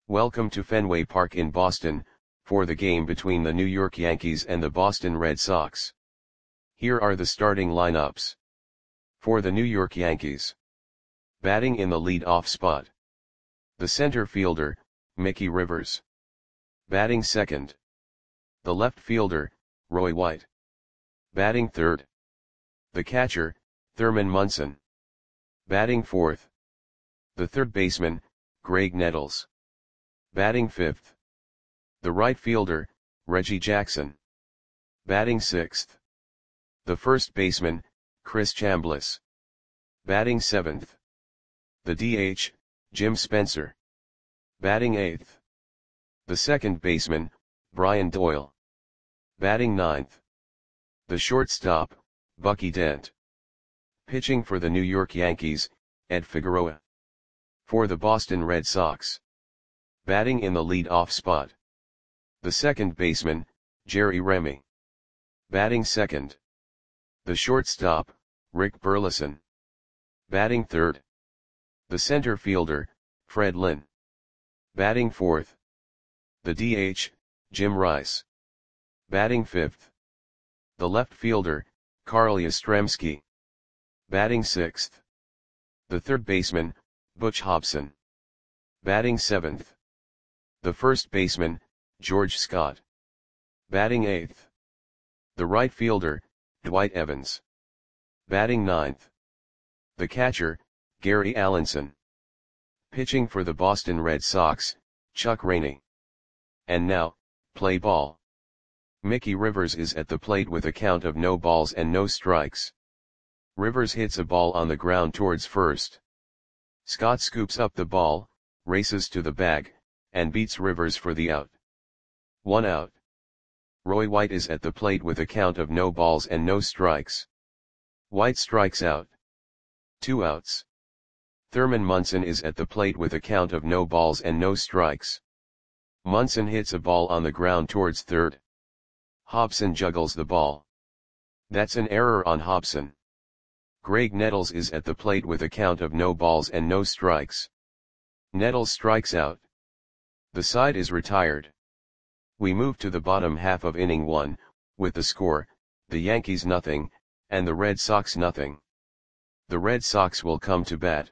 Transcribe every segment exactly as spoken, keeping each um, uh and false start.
Welcome to Fenway Park in Boston, for the game between the New York Yankees and the Boston Red Sox. Here are the starting lineups. For the New York Yankees. Batting in the lead-off spot. The center fielder, Mickey Rivers. Batting second. The left fielder, Roy White. Batting third. The catcher, Thurman Munson. Batting fourth. The third baseman, Graig Nettles. Batting fifth. The right fielder, Reggie Jackson. Batting sixth. The first baseman, Chris Chambliss. Batting seventh. The D H, Jim Spencer. Batting eighth. The second baseman, Brian Doyle. Batting ninth. The shortstop, Bucky Dent. Pitching for the New York Yankees, Ed Figueroa. For the Boston Red Sox. Batting in the lead-off spot. The second baseman, Jerry Remy. Batting second. The shortstop, Rick Burleson. Batting third. The center fielder, Fred Lynn. Batting fourth. The D H, Jim Rice. Batting fifth. The left fielder, Carl Yastrzemski. Batting sixth. The third baseman, Butch Hobson. Batting seventh. The first baseman, George Scott. Batting eighth. The right fielder, Dwight Evans. Batting ninth. The catcher, Gary Allenson. Pitching for the Boston Red Sox, Chuck Rainey. And now, play ball. Mickey Rivers is at the plate with a count of no balls and no strikes. Rivers hits a ball on the ground towards first. Scott scoops up the ball, races to the bag, and beats Rivers for the out. One out. Roy White is at the plate with a count of no balls and no strikes. White strikes out. Two outs. Thurman Munson is at the plate with a count of no balls and no strikes. Munson hits a ball on the ground towards third. Hobson juggles the ball. That's an error on Hobson. Graig Nettles is at the plate with a count of no balls and no strikes. Nettles strikes out. The side is retired. We move to the bottom half of inning one, with the score, the Yankees nothing, and the Red Sox nothing. The Red Sox will come to bat.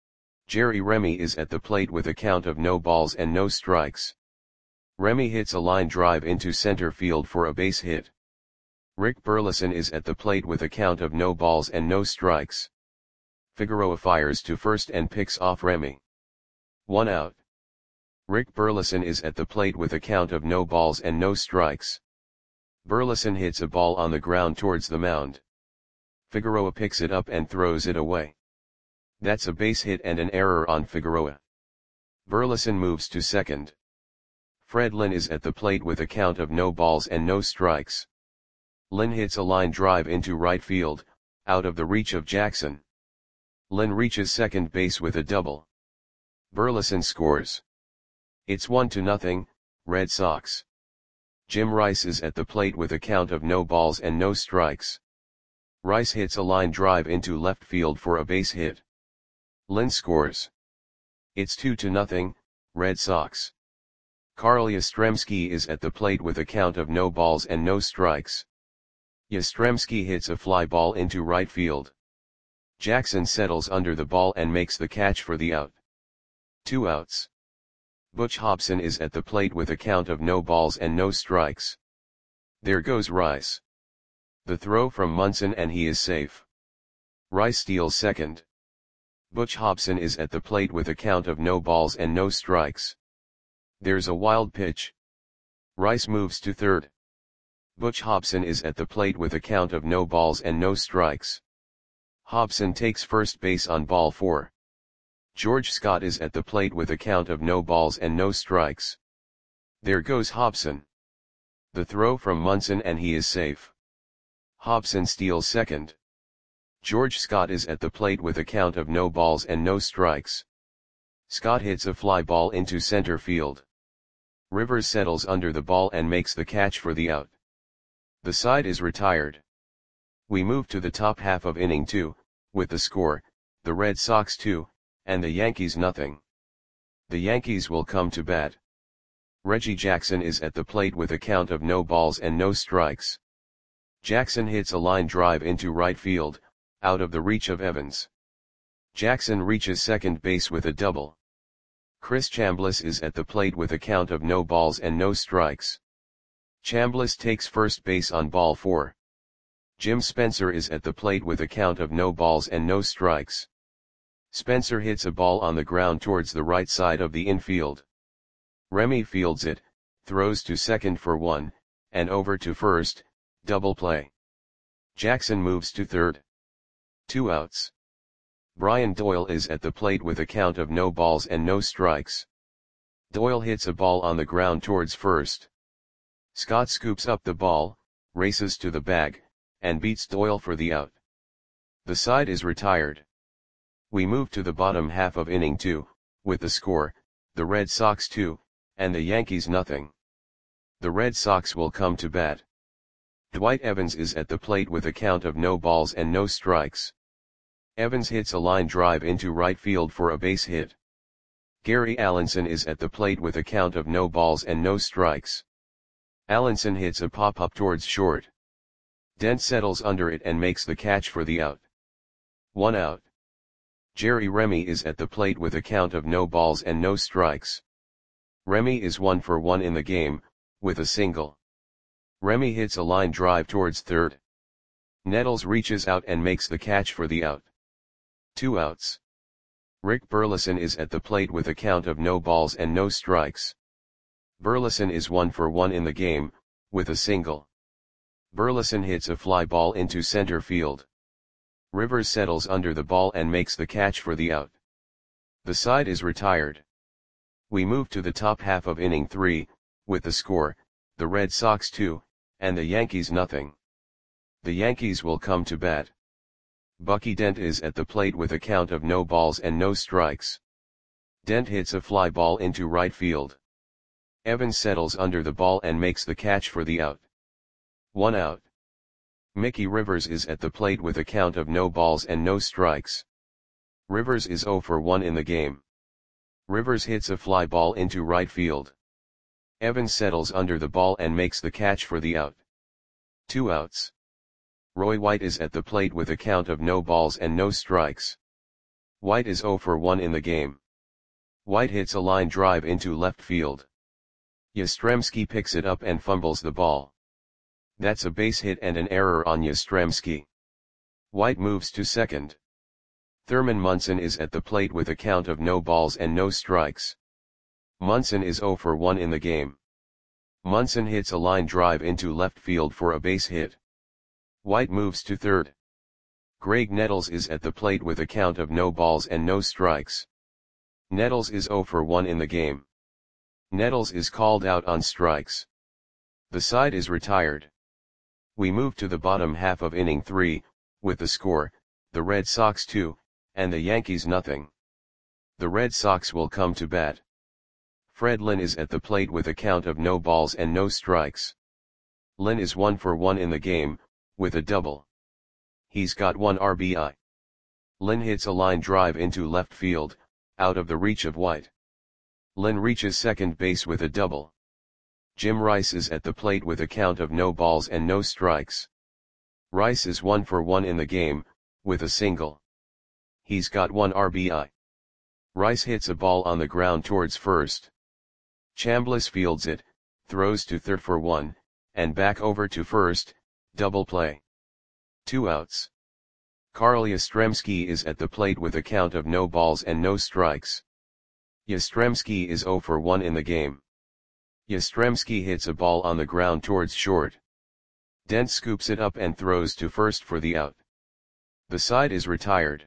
Jerry Remy is at the plate with a count of no balls and no strikes. Remy hits a line drive into center field for a base hit. Rick Burleson is at the plate with a count of no balls and no strikes. Figueroa fires to first and picks off Remy. One out. Rick Burleson is at the plate with a count of no balls and no strikes. Burleson hits a ball on the ground towards the mound. Figueroa picks it up and throws it away. That's a base hit and an error on Figueroa. Burleson moves to second. Fred Lynn is at the plate with a count of no balls and no strikes. Lynn hits a line drive into right field, out of the reach of Jackson. Lynn reaches second base with a double. Burleson scores. It's one to nothing, Red Sox. Jim Rice is at the plate with a count of no balls and no strikes. Rice hits a line drive into left field for a base hit. Lynn scores. It's two to nothing, Red Sox. Carl Yastrzemski is at the plate with a count of no balls and no strikes. Yastrzemski hits a fly ball into right field. Jackson settles under the ball and makes the catch for the out. Two outs. Butch Hobson is at the plate with a count of no balls and no strikes. There goes Rice. The throw from Munson and he is safe. Rice steals second. Butch Hobson is at the plate with a count of no balls and no strikes. There's a wild pitch. Rice moves to third. Butch Hobson is at the plate with a count of no balls and no strikes. Hobson takes first base on ball four. George Scott is at the plate with a count of no balls and no strikes. There goes Hobson. The throw from Munson and he is safe. Hobson steals second. George Scott is at the plate with a count of no balls and no strikes. Scott hits a fly ball into center field. Rivers settles under the ball and makes the catch for the out. The side is retired. We move to the top half of inning two, with the score, the Red Sox two, and the Yankees nothing. The Yankees will come to bat. Reggie Jackson is at the plate with a count of no balls and no strikes. Jackson hits a line drive into right field, out of the reach of Evans. Jackson reaches second base with a double. Chris Chambliss is at the plate with a count of no balls and no strikes. Chambliss takes first base on ball four. Jim Spencer is at the plate with a count of no balls and no strikes. Spencer hits a ball on the ground towards the right side of the infield. Remy fields it, throws to second for one, and over to first, double play. Jackson moves to third. Two outs. Brian Doyle is at the plate with a count of no balls and no strikes. Doyle hits a ball on the ground towards first. Scott scoops up the ball, races to the bag, and beats Doyle for the out. The side is retired. We move to the bottom half of inning two, with the score, the Red Sox two, and the Yankees nothing. The Red Sox will come to bat. Dwight Evans is at the plate with a count of no balls and no strikes. Evans hits a line drive into right field for a base hit. Gary Allenson is at the plate with a count of no balls and no strikes. Allenson hits a pop-up towards short. Dent settles under it and makes the catch for the out. One out. Jerry Remy is at the plate with a count of no balls and no strikes. Remy is one for one in the game, with a single. Remy hits a line drive towards third. Nettles reaches out and makes the catch for the out. Two outs. Rick Burleson is at the plate with a count of no balls and no strikes. Burleson is one for one in the game, with a single. Burleson hits a fly ball into center field. Rivers settles under the ball and makes the catch for the out. The side is retired. We move to the top half of inning three, with the score, the Red Sox two, and the Yankees nothing. The Yankees will come to bat. Bucky Dent is at the plate with a count of no balls and no strikes. Dent hits a fly ball into right field. Evans settles under the ball and makes the catch for the out. One out. Mickey Rivers is at the plate with a count of no balls and no strikes. Rivers is zero for one in the game. Rivers hits a fly ball into right field. Evans settles under the ball and makes the catch for the out. Two outs. Roy White is at the plate with a count of no balls and no strikes. White is zero for one in the game. White hits a line drive into left field. Yastrzemski picks it up and fumbles the ball. That's a base hit and an error on Yastrzemski. White moves to second. Thurman Munson is at the plate with a count of no balls and no strikes. Munson is zero for one in the game. Munson hits a line drive into left field for a base hit. White moves to third. Greg Nettles is at the plate with a count of no balls and no strikes. Nettles is zero for one in the game. Nettles is called out on strikes. The side is retired. We move to the bottom half of inning three, with the score, the Red Sox two, and the Yankees nothing. The Red Sox will come to bat. Fred Lynn is at the plate with a count of no balls and no strikes. Lynn is one for one in the game, with a double. He's got one R B I. Lynn hits a line drive into left field, out of the reach of White. Lynn reaches second base with a double. Jim Rice is at the plate with a count of no balls and no strikes. Rice is one for one in the game, with a single. He's got one R B I. Rice hits a ball on the ground towards first. Chambliss fields it, throws to third for one, and back over to first, double play. Two outs. Carl Yastrzemski is at the plate with a count of no balls and no strikes. Yastrzemski is zero for one in the game. Yastrzemski hits a ball on the ground towards short. Dent scoops it up and throws to first for the out. The side is retired.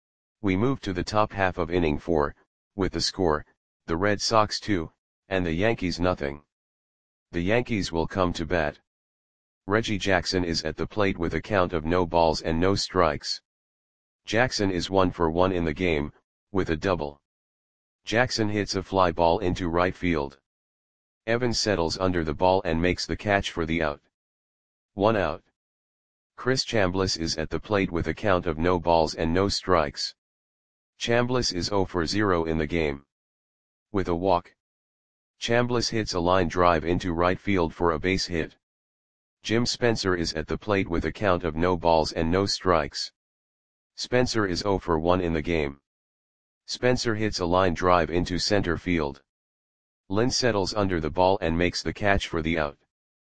We move to the top half of inning four, with the score, the Red Sox two, and the Yankees nothing. The Yankees will come to bat. Reggie Jackson is at the plate with a count of no balls and no strikes. Jackson is one for one in the game, with a double. Jackson hits a fly ball into right field. Evans settles under the ball and makes the catch for the out. One out. Chris Chambliss is at the plate with a count of no balls and no strikes. Chambliss is zero for zero in the game. with a walk. Chambliss hits a line drive into right field for a base hit. Jim Spencer is at the plate with a count of no balls and no strikes. Spencer is zero for one in the game. Spencer hits a line drive into center field. Lynn settles under the ball and makes the catch for the out.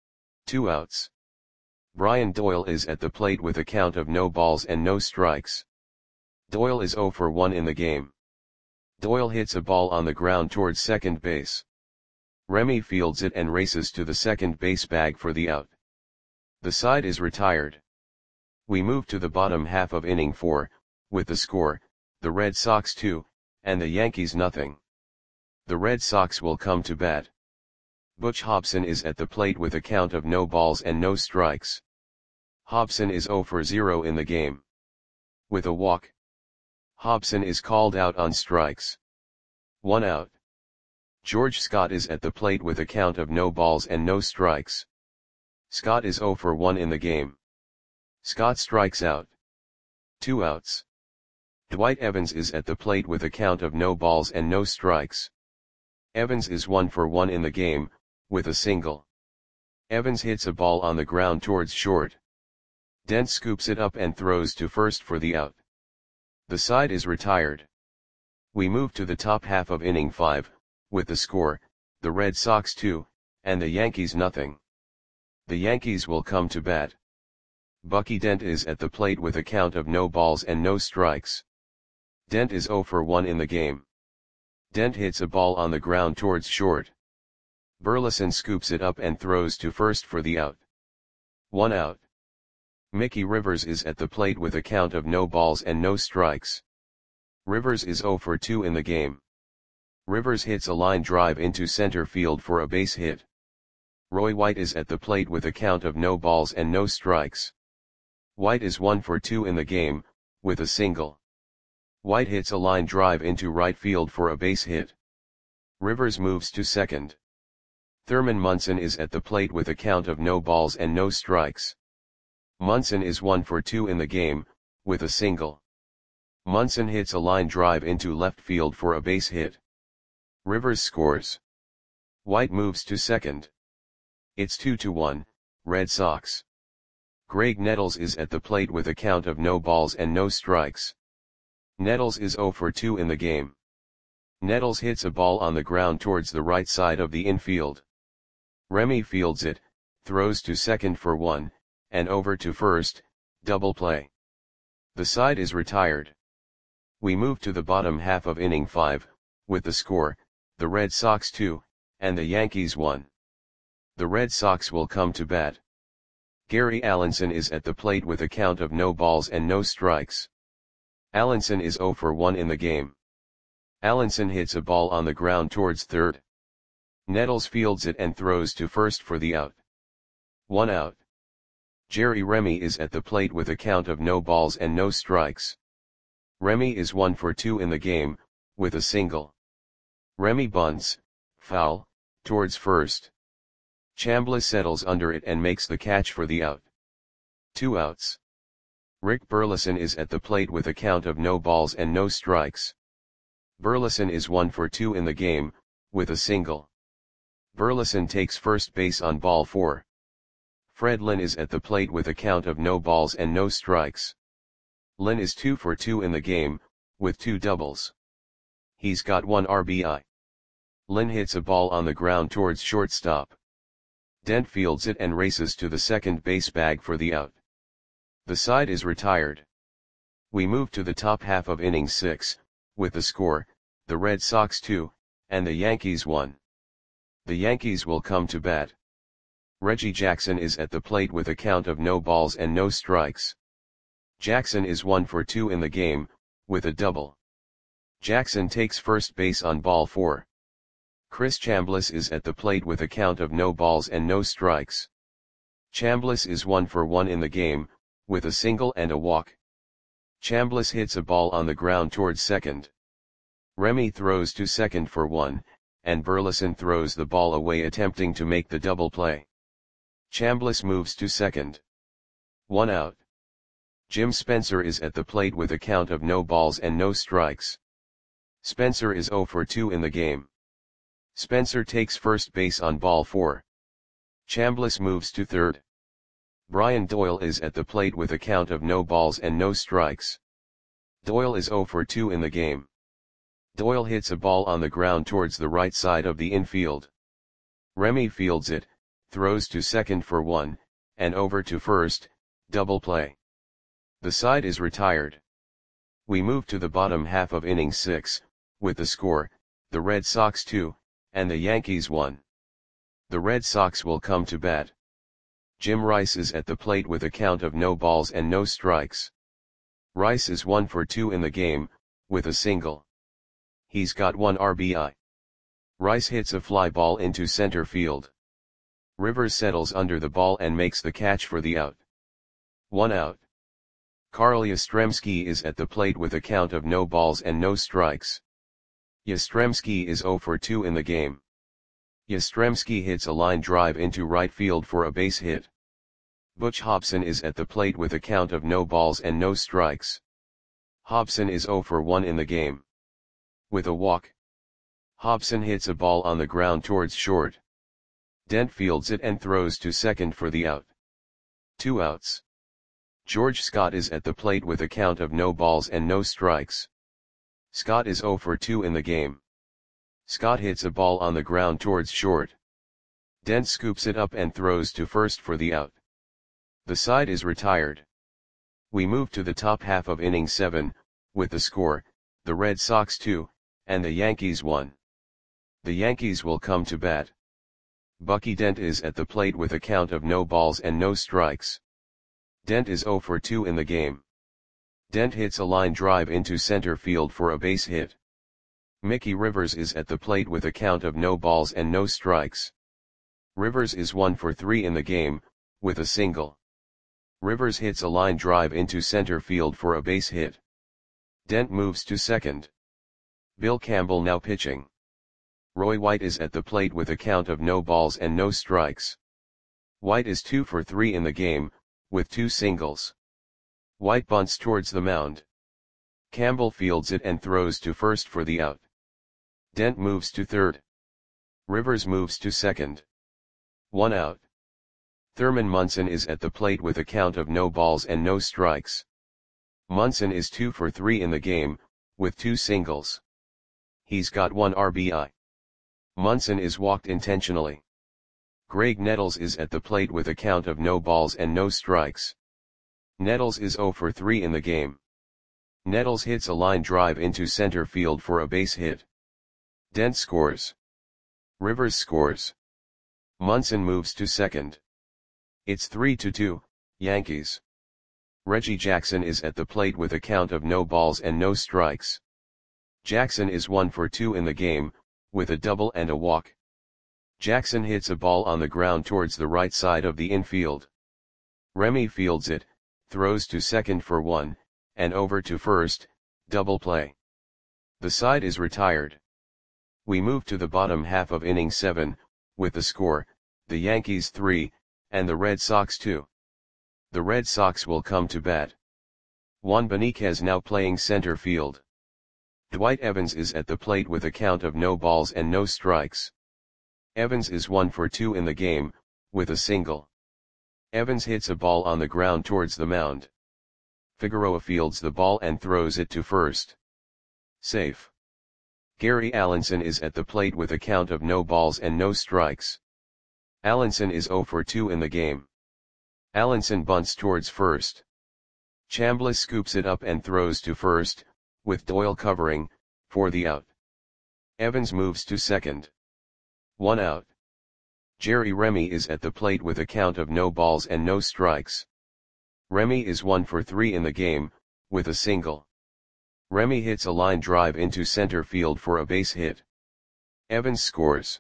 Two outs. Brian Doyle is at the plate with a count of no balls and no strikes. Doyle is zero for one in the game. Doyle hits a ball on the ground towards second base. Remy fields it and races to the second base bag for the out. The side is retired. We move to the bottom half of inning four, with the score, the Red Sox two, and the Yankees nothing. The Red Sox will come to bat. Butch Hobson is at the plate with a count of no balls and no strikes. Hobson is zero for zero in the game. With a walk. Hobson is called out on strikes. One out. George Scott is at the plate with a count of no balls and no strikes. Scott is zero for one in the game. Scott strikes out. Two outs. Dwight Evans is at the plate with a count of no balls and no strikes. Evans is one for one in the game, with a single. Evans hits a ball on the ground towards short. Dent scoops it up and throws to first for the out. The side is retired. We move to the top half of inning five, with the score, the Red Sox two, and the Yankees nothing. The Yankees will come to bat. Bucky Dent is at the plate with a count of no balls and no strikes. Dent is zero for one in the game. Dent hits a ball on the ground towards short. Burleson scoops it up and throws to first for the out. One out. Mickey Rivers is at the plate with a count of no balls and no strikes. Rivers is zero for two in the game. Rivers hits a line drive into center field for a base hit. Roy White is at the plate with a count of no balls and no strikes. White is one for two in the game, with a single. White hits a line drive into right field for a base hit. Rivers moves to second. Thurman Munson is at the plate with a count of no balls and no strikes. Munson is one for two in the game, with a single. Munson hits a line drive into left field for a base hit. Rivers scores. White moves to second. It's two to one, Red Sox. Greg Nettles is at the plate with a count of no balls and no strikes. Nettles is zero for two in the game. Nettles hits a ball on the ground towards the right side of the infield. Remy fields it, throws to second for one, and over to first, double play. The side is retired. We move to the bottom half of inning five, with the score, the Red Sox two, and the Yankees one. The Red Sox will come to bat. Gary Allenson is at the plate with a count of no balls and no strikes. Allenson is zero for one in the game. Allenson hits a ball on the ground towards third. Nettles fields it and throws to first for the out. One out. Jerry Remy is at the plate with a count of no balls and no strikes. Remy is one for two in the game, with a single. Remy bunts, foul, towards first. Chambliss settles under it and makes the catch for the out. Two outs. Rick Burleson is at the plate with a count of no balls and no strikes. Burleson is one for two in the game, with a single. Burleson takes first base on ball four. Fred Lynn is at the plate with a count of no balls and no strikes. Lynn is two for two in the game, with two doubles. He's got one R B I. Lynn hits a ball on the ground towards shortstop. Dent fields it and races to the second base bag for the out. The side is retired. We move to the top half of inning six, with the score, the Red Sox two, and the Yankees one. The Yankees will come to bat. Reggie Jackson is at the plate with a count of no balls and no strikes. Jackson is one for two in the game, with a double. Jackson takes first base on ball four. Chris Chambliss is at the plate with a count of no balls and no strikes. Chambliss is one for one in the game, with a single and a walk. Chambliss hits a ball on the ground towards second. Remy throws to second for one, and Burleson throws the ball away attempting to make the double play. Chambliss moves to second. One out. Jim Spencer is at the plate with a count of no balls and no strikes. Spencer is zero for two in the game. Spencer takes first base on ball four. Chambliss moves to third. Brian Doyle is at the plate with a count of no balls and no strikes. Doyle is zero for two in the game. Doyle hits a ball on the ground towards the right side of the infield. Remy fields it, throws to second for one, and over to first, double play. The side is retired. We move to the bottom half of inning six, with the score, the Red Sox two, and the Yankees one. The Red Sox will come to bat. Jim Rice is at the plate with a count of no balls and no strikes. Rice is one for two in the game, with a single. He's got one R B I. Rice hits a fly ball into center field. Rivers settles under the ball and makes the catch for the out. One out. Carl Yastrzemski is at the plate with a count of no balls and no strikes. Yastrzemski is zero for two in the game. Yastrzemski hits a line drive into right field for a base hit. Butch Hobson is at the plate with a count of no balls and no strikes. Hobson is zero for one in the game. With a walk. Hobson hits a ball on the ground towards short. Dent fields it and throws to second for the out. Two outs. George Scott is at the plate with a count of no balls and no strikes. Scott is zero for two in the game. Scott hits a ball on the ground towards short. Dent scoops it up and throws to first for the out. The side is retired. We move to the top half of inning seven, with the score, the Red Sox two, and the Yankees one. The Yankees will come to bat. Bucky Dent is at the plate with a count of no balls and no strikes. Dent is zero for two in the game. Dent hits a line drive into center field for a base hit. Mickey Rivers is at the plate with a count of no balls and no strikes. Rivers is one for three in the game, with a single. Rivers hits a line drive into center field for a base hit. Dent moves to second. Bill Campbell now pitching. Roy White is at the plate with a count of no balls and no strikes. White is two for three in the game, with two singles. White bunts towards the mound. Campbell fields it and throws to first for the out. Dent moves to third. Rivers moves to second. One out. Thurman Munson is at the plate with a count of no balls and no strikes. Munson is two for three in the game, with two singles. He's got one R B I. Munson is walked intentionally. Greg Nettles is at the plate with a count of no balls and no strikes. Nettles is zero for three in the game. Nettles hits a line drive into center field for a base hit. Dent scores. Rivers scores. Munson moves to second. It's three to two, Yankees. Reggie Jackson is at the plate with a count of no balls and no strikes. Jackson is one for two in the game, with a double and a walk. Jackson hits a ball on the ground towards the right side of the infield. Remy fields it, throws to second for one, and over to first, double play. The side is retired. We move to the bottom half of inning seven, with the score, the Yankees three, and the Red Sox two. The Red Sox will come to bat. Juan Beniquez now playing center field. Dwight Evans is at the plate with a count of no balls and no strikes. Evans is one for two in the game, with a single. Evans hits a ball on the ground towards the mound. Figueroa fields the ball and throws it to first. Safe. Gary Allenson is at the plate with a count of no balls and no strikes. Allenson is zero for two in the game. Allenson bunts towards first. Chambliss scoops it up and throws to first, with Doyle covering, for the out. Evans moves to second. One out. Jerry Remy is at the plate with a count of no balls and no strikes. Remy is one for three in the game, with a single. Remy hits a line drive into center field for a base hit. Evans scores.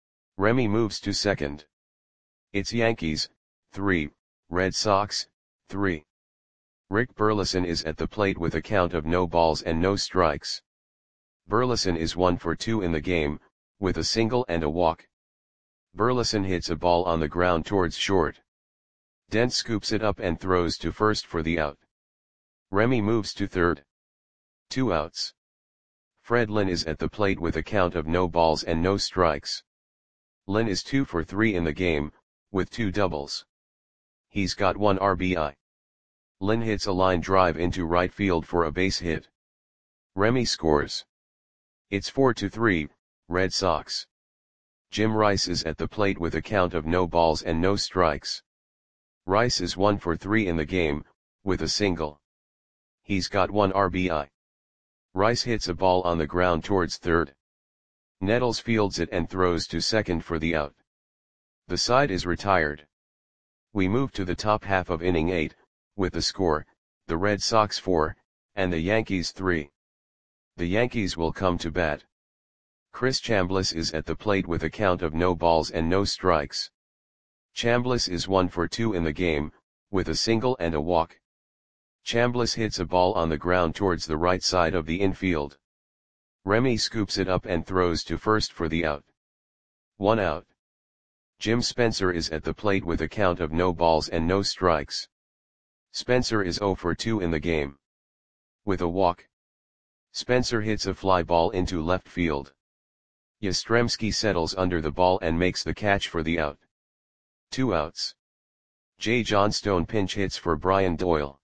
Remy moves to second. It's Yankees, three, Red Sox, three. Rick Burleson is at the plate with a count of no balls and no strikes. Burleson is one for two in the game, with a single and a walk. Burleson hits a ball on the ground towards short. Dent scoops it up and throws to first for the out. Remy moves to third. Two outs. Fred Lynn is at the plate with a count of no balls and no strikes. Lynn is two for three in the game, with two doubles. He's got one R B I. Lynn hits a line drive into right field for a base hit. Remy scores. It's four to three, Red Sox. Jim Rice is at the plate with a count of no balls and no strikes. Rice is one for three in the game, with a single. He's got one R B I. Rice hits a ball on the ground towards third. Nettles fields it and throws to second for the out. The side is retired. We move to the top half of inning eight, with the score, the Red Sox four, and the Yankees three. The Yankees will come to bat. Chris Chambliss is at the plate with a count of no balls and no strikes. Chambliss is one for two in the game, with a single and a walk. Chambliss hits a ball on the ground towards the right side of the infield. Remy scoops it up and throws to first for the out. One out. Jim Spencer is at the plate with a count of no balls and no strikes. Spencer is zero for two in the game. With a walk. Spencer hits a fly ball into left field. Yastrzemski settles under the ball and makes the catch for the out. Two outs. Jay Johnstone pinch hits for Brian Doyle.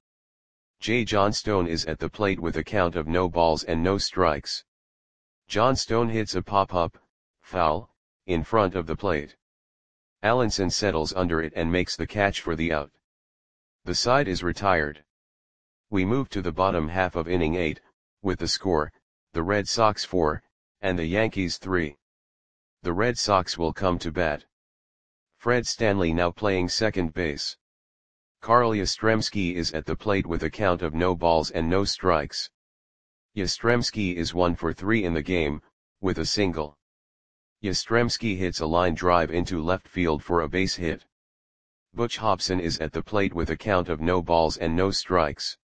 Jay Johnstone is at the plate with a count of no balls and no strikes. Johnstone hits a pop-up, foul, in front of the plate. Allenson settles under it and makes the catch for the out. The side is retired. We move to the bottom half of inning eight, with the score, the Red Sox four, and the Yankees three. The Red Sox will come to bat. Fred Stanley now playing second base. Carl Yastrzemski is at the plate with a count of no balls and no strikes. Yastrzemski is one for three in the game, with a single. Yastrzemski hits a line drive into left field for a base hit. Butch Hobson is at the plate with a count of no balls and no strikes.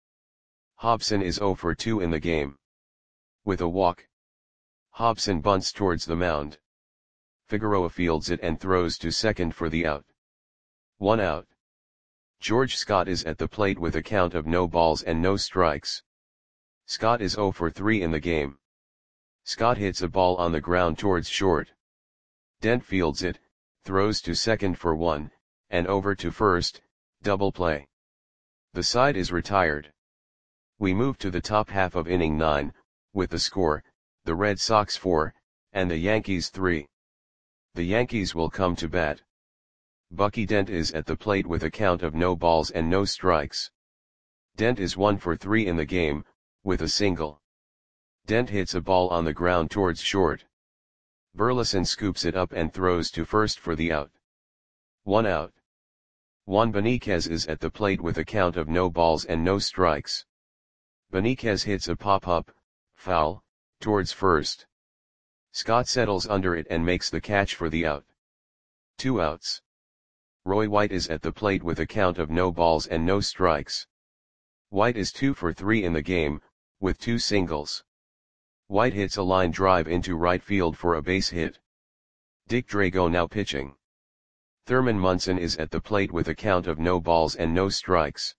Hobson is zero for two in the game. With a walk. Hobson bunts towards the mound. Figueroa fields it and throws to second for the out. One out. George Scott is at the plate with a count of no balls and no strikes. Scott is zero for three in the game. Scott hits a ball on the ground towards short. Dent fields it, throws to second for one, and over to first, double play. The side is retired. We move to the top half of inning nine, with the score, the Red Sox four, and the Yankees three. The Yankees will come to bat. Bucky Dent is at the plate with a count of no balls and no strikes. Dent is one for three in the game, with a single. Dent hits a ball on the ground towards short. Burleson scoops it up and throws to first for the out. One out. Juan Beniquez is at the plate with a count of no balls and no strikes. Beniquez hits a pop-up, foul, towards first. Scott settles under it and makes the catch for the out. Two outs. Roy White is at the plate with a count of no balls and no strikes. White is two for three in the game, with two singles. White hits a line drive into right field for a base hit. Dick Drago now pitching. Thurman Munson is at the plate with a count of no balls and no strikes.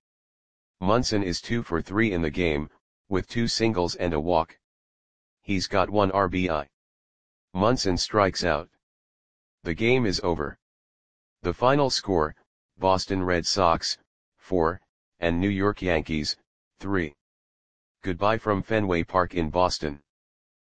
Munson is two for three in the game, with two singles and a walk. He's got one R B I. Munson strikes out. The game is over. The final score, Boston Red Sox, four, and New York Yankees, three. Goodbye from Fenway Park in Boston.